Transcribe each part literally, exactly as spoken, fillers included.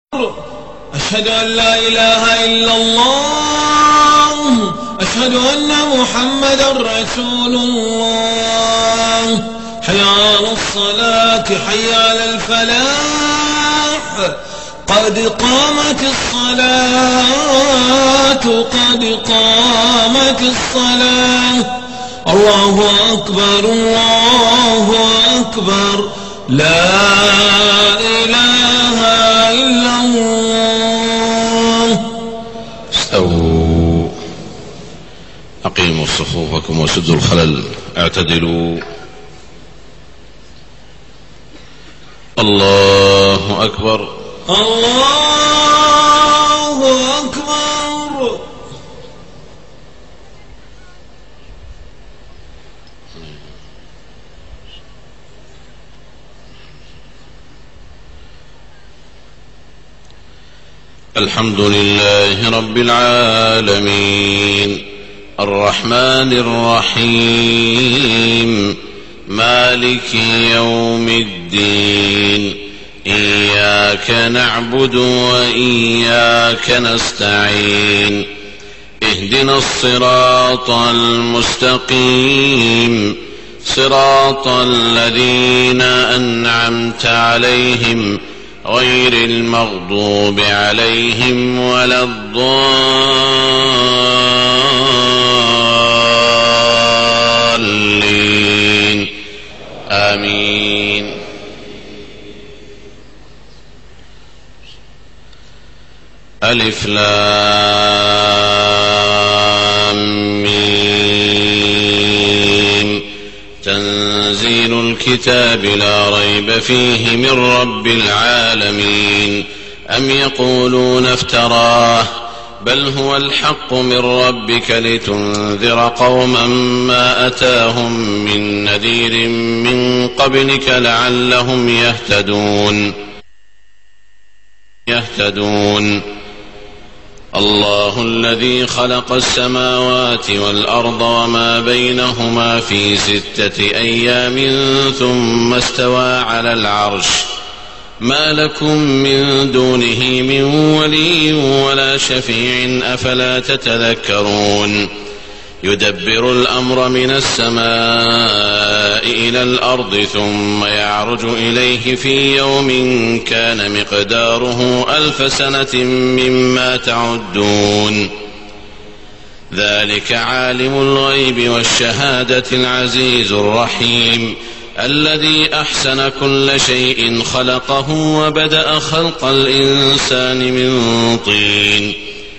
أشهد أن لا إله إلا الله، أشهد أن محمدا رسول الله. حي على الصلاة، حي على الفلاح، قد قامت الصلاة، قد قامت الصلاة. الله أكبر، الله أكبر، لا إله إلا الله. استووا، أقيموا صفوفكم وسدوا الخلل، اعتدلوا. الله أكبر، الله أكبر. الحمد لله رب العالمين، الرحمن الرحيم، مالك يوم الدين. إياك نعبد وإياك نستعين، اهدنا الصراط المستقيم، صراط الذين أنعمت عليهم غير المغضوب عليهم ولا الضالين، آمين. ألف لام ميم، تنزيل الكتاب لا ريب فيه من رب العالمين. أم يقولون افتراه، بل هو الحق من ربك لتنذر قوما ما أتاهم من نذير من قبلك لعلهم يهتدون يهتدون الله الذي خلق السماوات والأرض وما بينهما في ستة أيام ثم استوى على العرش، ما لكم من دونه من ولي ولا شفيع، أفلا تتذكرون. يدبر الأمر من السماء إلى الأرض ثم يعرج إليه في يوم كان مقداره ألف سنة مما تعدون. ذلك عالم الغيب والشهادة العزيز الرحيم، الذي أحسن كل شيء خلقه وبدأ خلق الإنسان من طين،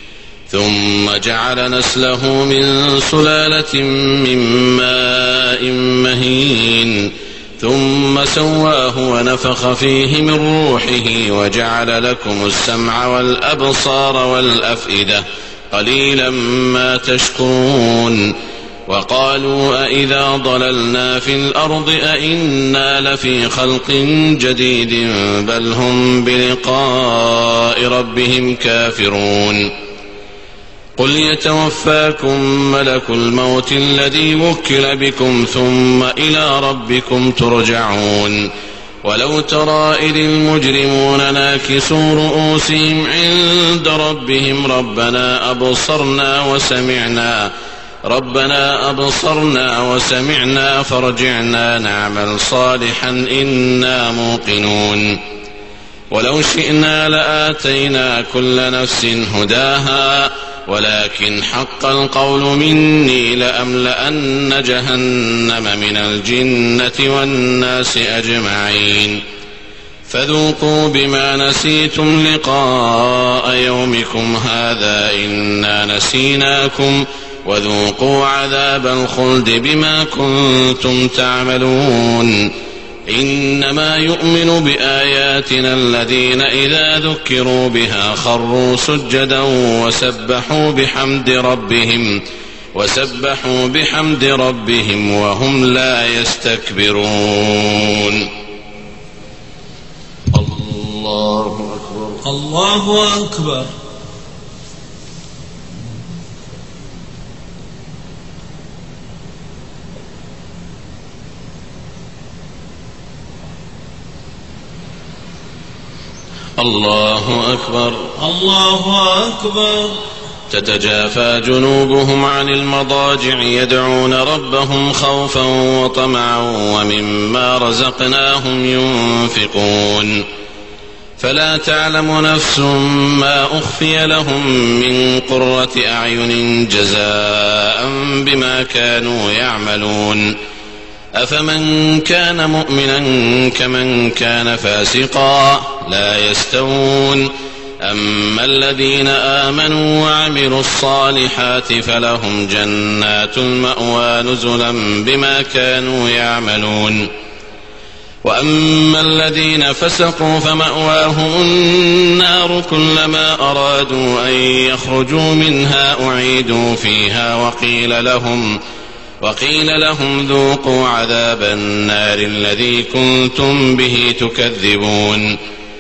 ثم جعل نسله من سلالة من ماء مهين، ثم سواه ونفخ فيه من روحه وجعل لكم السمع والأبصار والأفئدة، قليلا ما تشكرون. وقالوا أإذا ضللنا في الأرض أإنا لفي خلق جديد، بل هم بلقاء ربهم كافرون. قل يتوفاكم ملك الموت الذي وكل بكم ثم إلى ربكم ترجعون. ولو ترى إذ المجرمون ناكسوا رؤوسهم عند ربهم ربنا أبصرنا وسمعنا ربنا أبصرنا وسمعنا فارجعنا نعمل صالحا إنا موقنون. ولو شئنا لآتينا كل نفس هداها، ولكن حق القول مني لأملأن جهنم من الجنة والناس أجمعين. فذوقوا بما نسيتم لقاء يومكم هذا إنا نسيناكم، وذوقوا عذاب الخلد بما كنتم تعملون. إنما يؤمن بآياتنا الذين إذا ذكروا بها خروا سجدا وسبحوا بحمد ربهم وسبحوا بحمد ربهم وهم لا يستكبرون. الله أكبر، الله أكبر. الله أكبر الله أكبر. تتجافى جنوبهم عن المضاجع يدعون ربهم خوفا وطمعا ومما رزقناهم ينفقون فلا تعلم نفس ما أخفي لهم من قرة أعين جزاء بما كانوا يعملون أفمن كان مؤمنا كمن كان فاسقا لا يستوون أما الذين آمنوا وعملوا الصالحات فلهم جنات المأوى نزلا بما كانوا يعملون وأما الذين فسقوا فمأواهم النار كلما أرادوا أن يخرجوا منها أعيدوا فيها وقيل لهم وقيل لهم ذوقوا عذاب النار الذي كنتم به تكذبون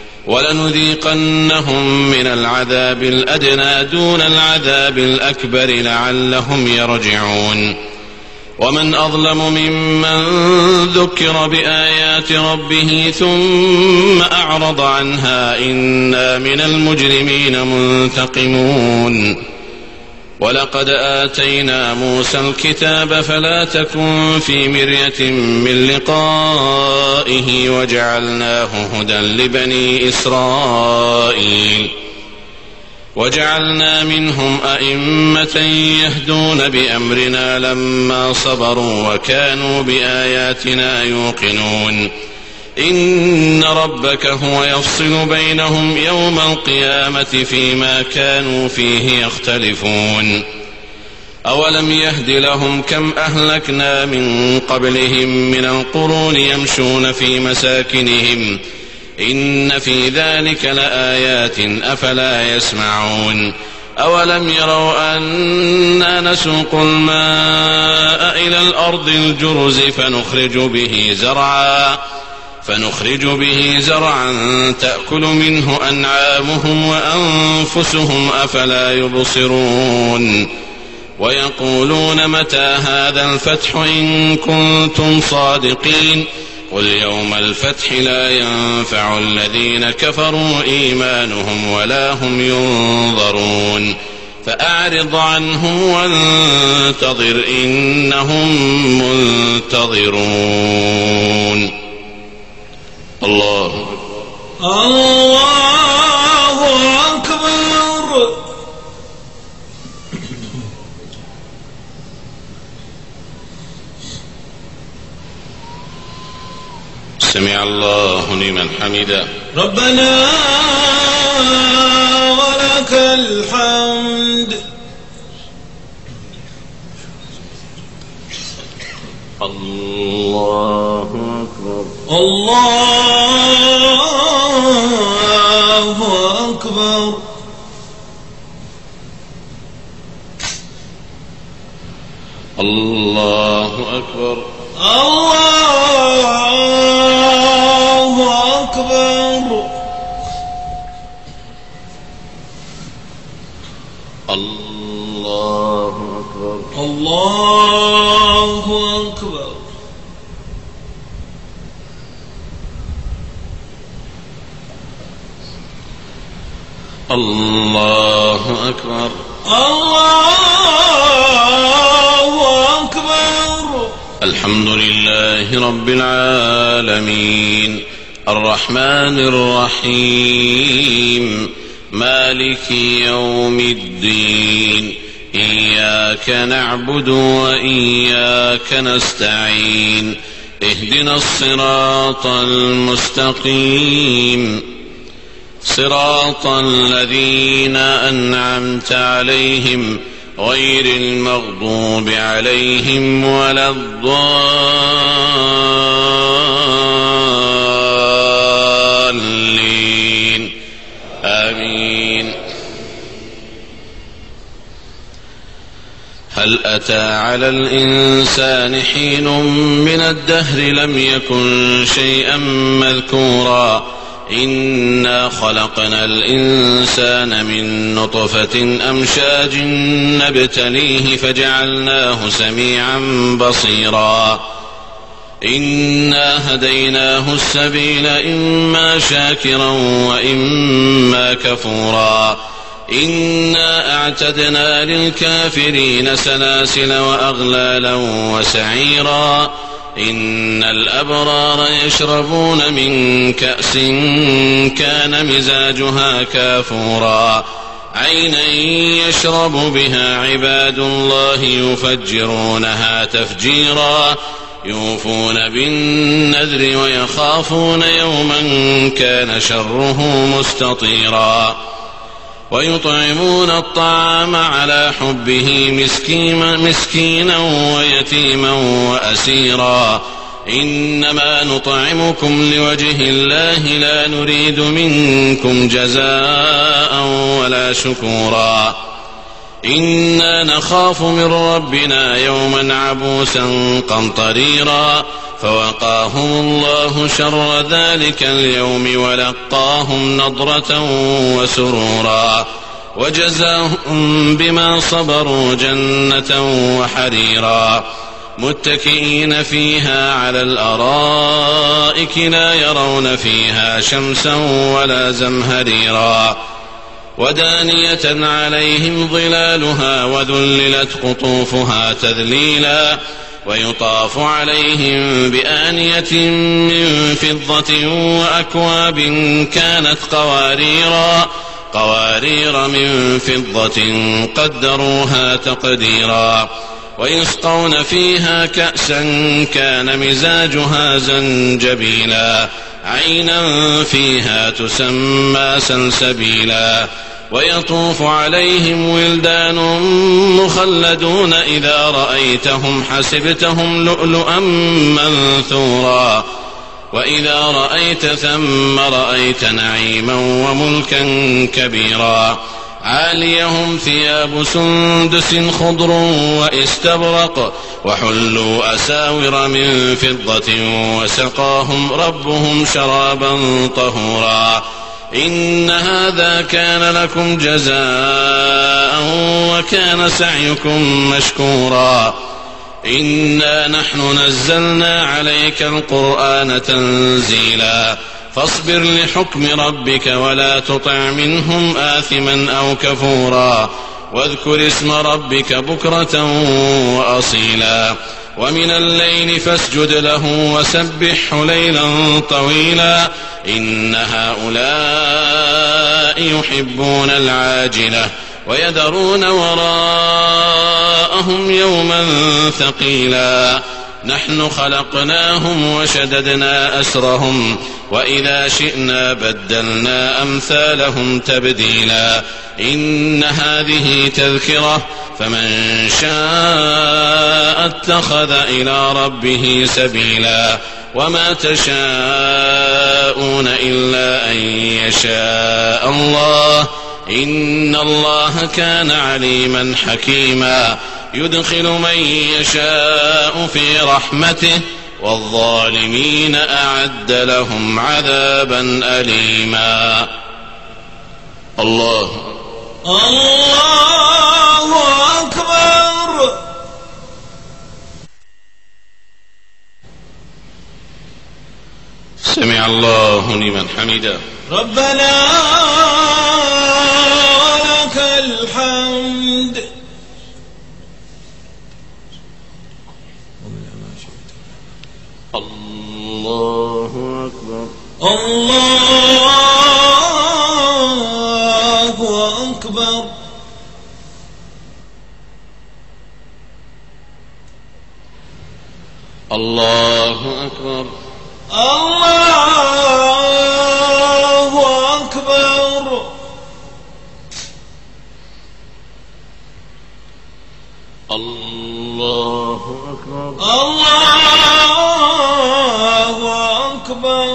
ولنذيقنهم من العذاب الأدنى دون العذاب الأكبر لعلهم يرجعون ومن أظلم ممن ذكر بآيات ربه ثم أعرض عنها إنا من المجرمين منتقمون ولقد آتينا موسى الكتاب فلا تكن في مرية من لقائه وجعلناه هدى لبني إسرائيل وجعلنا منهم أئمة يهدون بأمرنا لما صبروا وكانوا بآياتنا يوقنون إن ربك هو يفصل بينهم يوم القيامة فيما كانوا فيه يختلفون أولم يهد لهم كم أهلكنا من قبلهم من القرون يمشون في مساكنهم إن في ذلك لآيات أفلا يسمعون أولم يروا أنا نسوق الماء إلى الأرض الجرز فنخرج به زرعا فنخرج به زرعا تأكل منه أنعامهم وأنفسهم أفلا يبصرون ويقولون متى هذا الفتح إن كنتم صادقين قل يوم الفتح لا ينفع الذين كفروا إيمانهم ولا هم ينظرون فأعرض عنهم وانتظر إنهم منتظرون. الله الله أكبر. سمع الله لمن حمده. ربنا ولك الحمد. الله أكبر. الله أكبر. الله أكبر. الله أكبر. الله أكبر. الله أكبر. الله أكبر. الله أكبر. الحمد لله رب العالمين الرحمن الرحيم مالك يوم الدين إياك نعبد وإياك نستعين اهدنا الصراط المستقيم صراط الذين أنعمت عليهم غير المغضوب عليهم ولا الضالين آمين. هل أتى على الإنسان حين من الدهر لم يكن شيئا مذكورا إنا خلقنا الإنسان من نطفة أمشاج نبتليه فجعلناه سميعا بصيرا إنا هديناه السبيل إما شاكرا وإما كفورا إنا أعتدنا للكافرين سلاسل وأغلالا وسعيرا إن الأبرار يشربون من كأس كان مزاجها كافورا عينا يشرب بها عباد الله يفجرونها تفجيرا يوفون بالنذر ويخافون يوما كان شره مستطيرا ويطعمون الطعام على حبه مسكينا ويتيما وأسيرا إنما نطعمكم لوجه الله لا نريد منكم جزاء ولا شكورا إنا نخاف من ربنا يوما عبوسا قمطريرا فوقاهم الله شر ذلك اليوم ولقاهم نضرة وسرورا وجزاهم بما صبروا جنة وحريرا متكئين فيها على الأرائك لا يرون فيها شمسا ولا زمهريرا ودانية عليهم ظلالها وذللت قطوفها تذليلا ويطاف عليهم بآنية من فضة وأكواب كانت قواريرا قوارير من فضة قدروها تقديرا ويسقون فيها كأسا كان مزاجها زنجبيلا عينا فيها تسمى سلسبيلا ويطوف عليهم ولدان مخلدون إذا رأيتهم حسبتهم لؤلؤا منثورا وإذا رأيت ثم رأيت نعيما وملكا كبيرا عاليهم ثياب سندس خضر واستبرق وحلوا أساور من فضة وسقاهم ربهم شرابا طهورا إن هذا كان لكم جزاء وكان سعيكم مشكورا إنا نحن نزلنا عليك القرآن تنزيلا فاصبر لحكم ربك ولا تطع منهم آثما أو كفورا واذكر اسم ربك بكرة وأصيلا ومن الليل فاسجد له وسبحه ليلا طويلا إن هؤلاء يحبون العاجلة ويذرون وراءهم يوما ثقيلا نحن خلقناهم وشددنا أسرهم وإذا شئنا بدلنا أمثالهم تبديلا إن هذه تذكرة فمن شاء اتخذ إلى ربه سبيلا وما تشاءون إلا أن يشاء الله إن الله كان عليما حكيما يدخل من يشاء في رحمته والظالمين أعد لهم عذابا أليما. الله الله أكبر. سمع الله لمن حمده. ربنا ولك الحمد. الله أكبر. الله أكبر. الله أكبر. الله أكبر. الله أكبر. الله أكبر.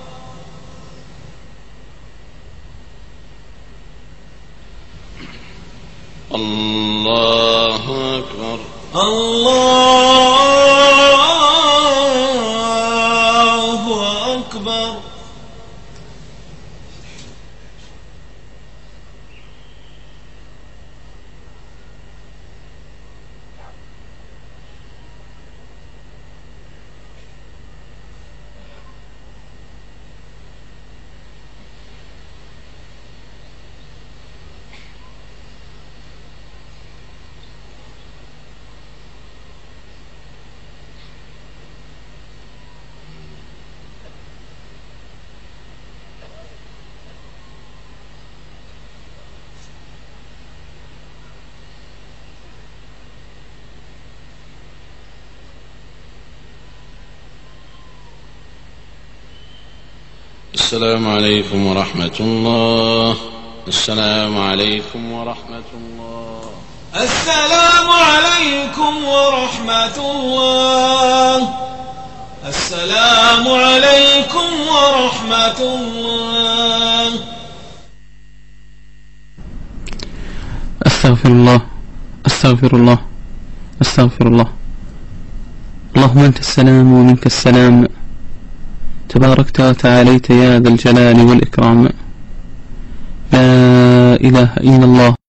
الله أكبر. الله أكبر. السلام عليكم ورحمة الله. السلام عليكم ورحمة الله. السلام عليكم ورحمة الله. السلام عليكم ورحمة الله. أستغفر الله أستغفر الله أستغفر الله. اللهم أنت السلام ومنك السلام، تباركت وتعاليت يا ذا الجلال والإكرام. لا إله إلا الله